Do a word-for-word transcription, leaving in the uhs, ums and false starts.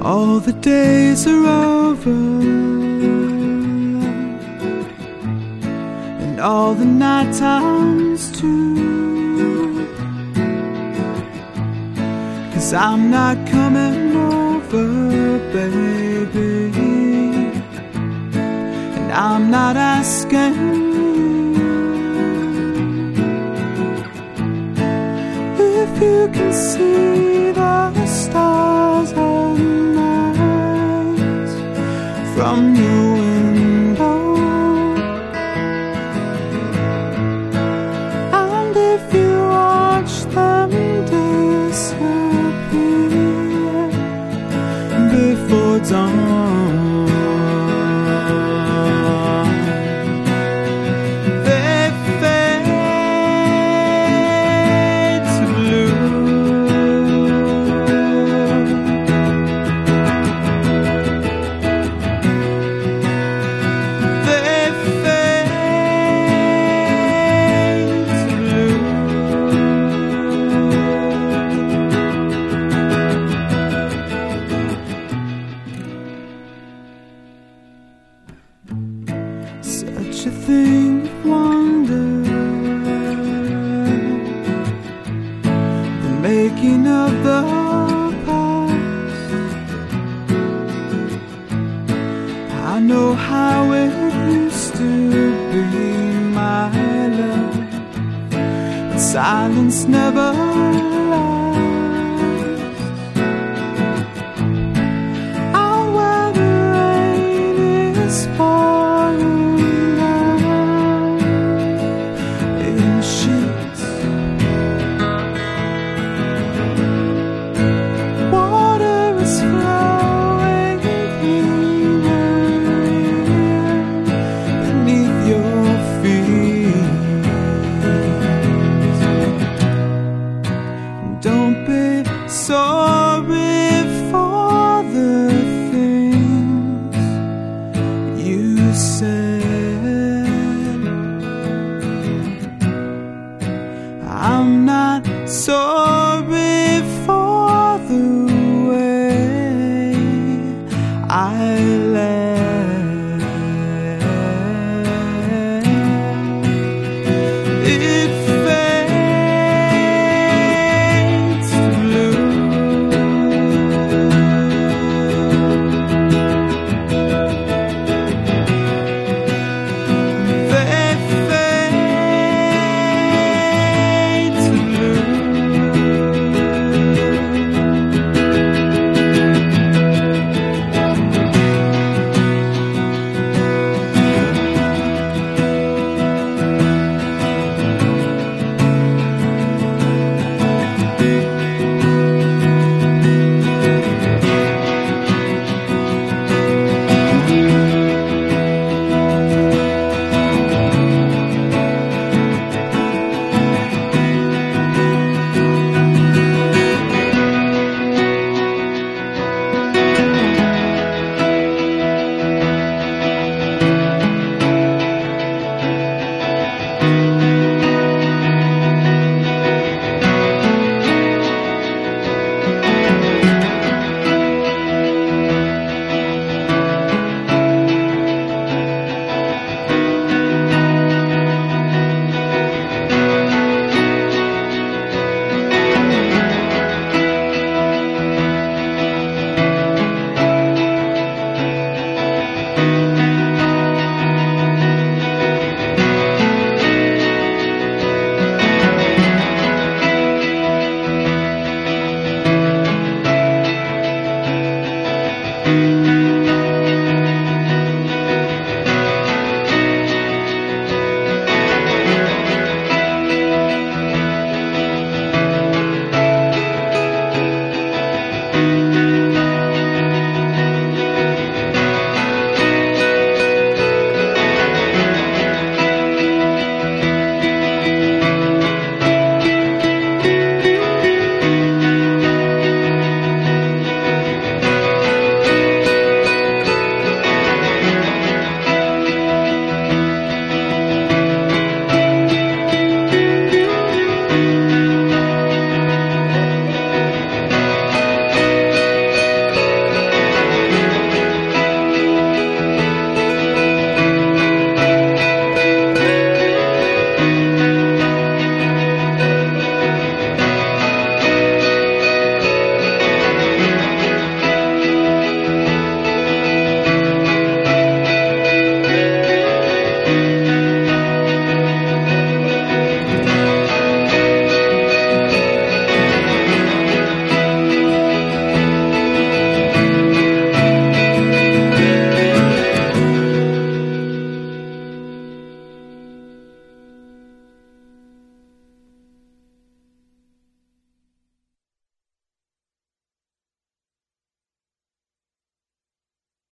all the days are over, and all the night times too, 'cause I'm not coming over, baby, and I'm not asking you if you can see the stars at night from your window, and if you watch them disappear before dawn. Such a thing of wonder, the making of the past. I know how it used to be, my love, but silence never lasts. Out where the rain is falling sheets, water is flowing cleaner beneath your feet. Don't be sorry for the things you said. I'm not sorry